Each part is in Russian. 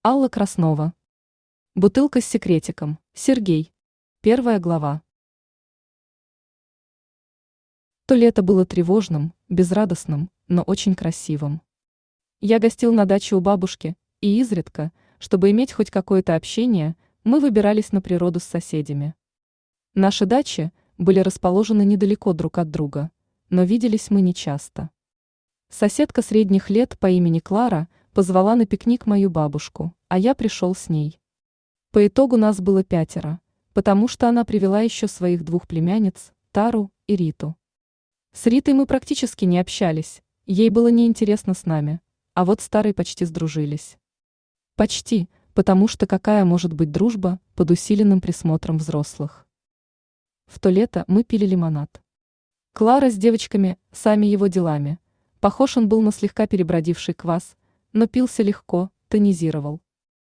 Алла Краснова. Бутылка с секретиком. Сергей. Первая глава. То лето было тревожным, безрадостным, но очень красивым. Я гостил на даче у бабушки, и изредка, чтобы иметь хоть какое-то общение, мы выбирались на природу с соседями. Наши дачи были расположены недалеко друг от друга, но виделись мы нечасто. Соседка средних лет по имени Клара позвала на пикник мою бабушку, а я пришел с ней. По итогу нас было 5, потому что она привела еще своих 2 племянниц, Тару и Риту. С Ритой мы практически не общались, ей было неинтересно с нами, а вот с Тарой почти сдружились. Почти, потому что какая может быть дружба под усиленным присмотром взрослых? В то лето мы пили лимонад. Клара с девочками сами его делами. Похож он был на слегка перебродивший квас, но пился легко, тонизировал.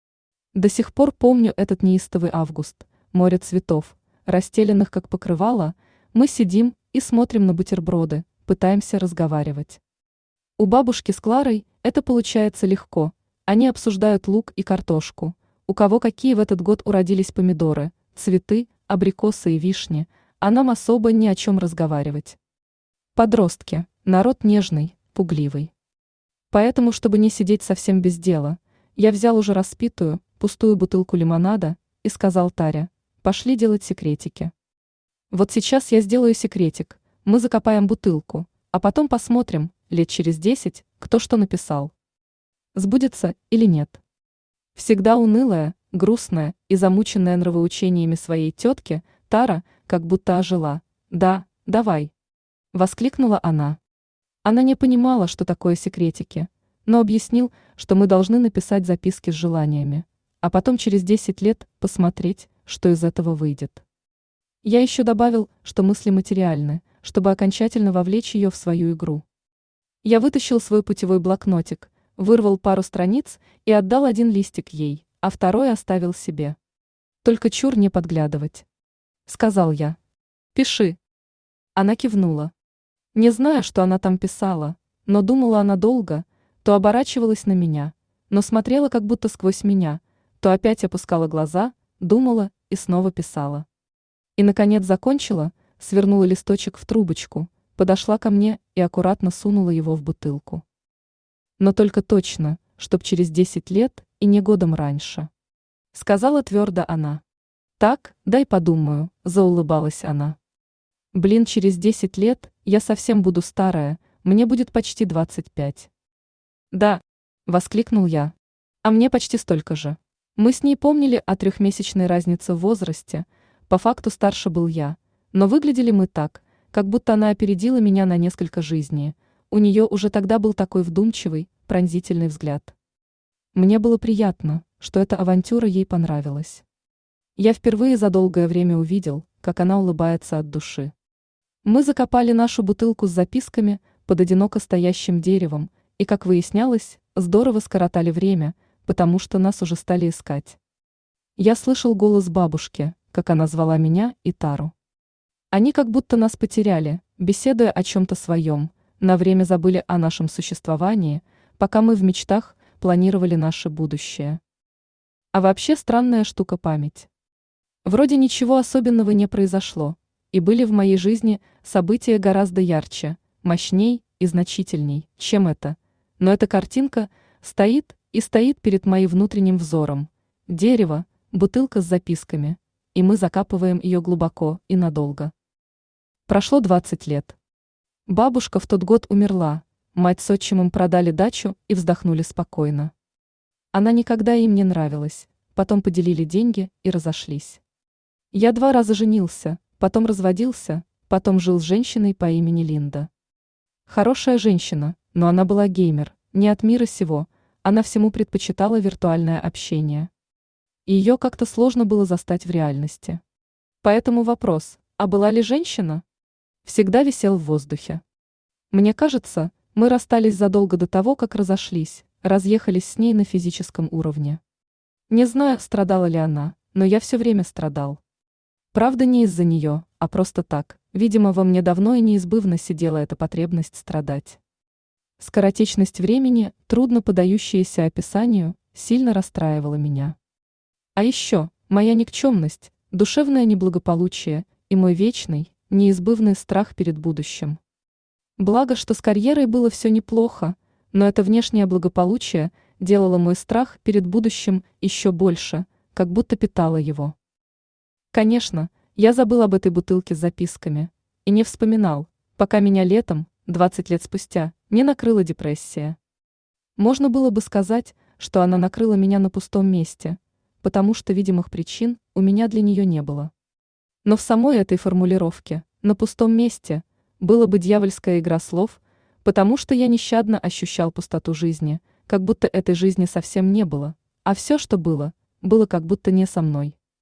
До сих пор помню этот неистовый август, море цветов, расстеленных как покрывало, мы сидим и смотрим на бутерброды, пытаемся разговаривать. У бабушки с Кларой это получается легко, они обсуждают лук и картошку, у кого какие в этот год уродились помидоры, цветы, абрикосы и вишни, а нам особо ни о чем разговаривать. Подростки, народ нежный, пугливый. Поэтому, чтобы не сидеть совсем без дела, я взял уже распитую, пустую бутылку лимонада и сказал Таре: пошли делать секретики. Вот сейчас я сделаю секретик, мы закопаем бутылку, а потом посмотрим, лет через 10, кто что написал. Сбудется или нет. Всегда унылая, грустная и замученная нравоучениями своей тетки, Тара как будто ожила. «Да, давай!» – воскликнула она. Она не понимала, что такое секретики, но объяснил, что мы должны написать записки с желаниями, а потом через 10 лет посмотреть, что из этого выйдет. Я еще добавил, что мысли материальны, чтобы окончательно вовлечь ее в свою игру. Я вытащил свой путевой блокнотик, вырвал пару страниц и отдал 1 листик ей, а 2 оставил себе. «Только чур не подглядывать», — сказал я. «Пиши». Она кивнула. Не знаю, что она там писала, но думала она долго, то оборачивалась на меня, но смотрела как будто сквозь меня, то опять опускала глаза, думала и снова писала. И, наконец, закончила, свернула листочек в трубочку, подошла ко мне и аккуратно сунула его в бутылку. Но только точно, чтоб через 10 лет и не годом раньше. Сказала твердо она. Так, дай подумаю, заулыбалась она. Блин, через 10 лет я совсем буду старая, мне будет почти 25. Да, воскликнул я. А мне почти столько же. Мы с ней помнили о 3-месячной разнице в возрасте, по факту старше был я, но выглядели мы так, как будто она опередила меня на несколько жизней, у нее уже тогда был такой вдумчивый, пронзительный взгляд. Мне было приятно, что эта авантюра ей понравилась. Я впервые за долгое время увидел, как она улыбается от души. Мы закопали нашу бутылку с записками под одиноко стоящим деревом и, как выяснялось, здорово скоротали время, потому что нас уже стали искать. Я слышал голос бабушки, как она звала меня и Тару. Они как будто нас потеряли, беседуя о чем-то своем, на время забыли о нашем существовании, пока мы в мечтах планировали наше будущее. А вообще странная штука память. Вроде ничего особенного не произошло, и были в моей жизни события гораздо ярче, мощней и значительней, чем это. Но эта картинка стоит и стоит перед моим внутренним взором. Дерево, бутылка с записками, и мы закапываем ее глубоко и надолго. Прошло 20 лет. Бабушка в тот год умерла, мать с отчимом продали дачу и вздохнули спокойно. Она никогда им не нравилась, потом поделили деньги и разошлись. Я 2 раза женился, потом разводился, потом жил с женщиной по имени Линда. Хорошая женщина, но она была геймер, не от мира сего, она всему предпочитала виртуальное общение. Ее как-то сложно было застать в реальности. Поэтому вопрос, а была ли женщина, всегда висел в воздухе. Мне кажется, мы расстались задолго до того, как разошлись, разъехались с ней на физическом уровне. Не знаю, страдала ли она, но я все время страдал. Правда, не из-за нее, а просто так, видимо, во мне давно и неизбывно сидела эта потребность страдать. Скоротечность времени, трудно поддающаяся описанию, сильно расстраивало меня. А еще моя никчемность, душевное неблагополучие и мой вечный, неизбывный страх перед будущим. Благо, что с карьерой было все неплохо, но это внешнее благополучие делало мой страх перед будущим еще больше, как будто питало его. Конечно, я забыл об этой бутылке с записками и не вспоминал, пока меня летом, 20 лет спустя, не накрыла депрессия. Можно было бы сказать, что она накрыла меня на пустом месте, потому что видимых причин у меня для нее не было. Но в самой этой формулировке «на пустом месте» было бы дьявольская игра слов, потому что я нещадно ощущал пустоту жизни, как будто этой жизни совсем не было, а все, что было, было как будто не со мной.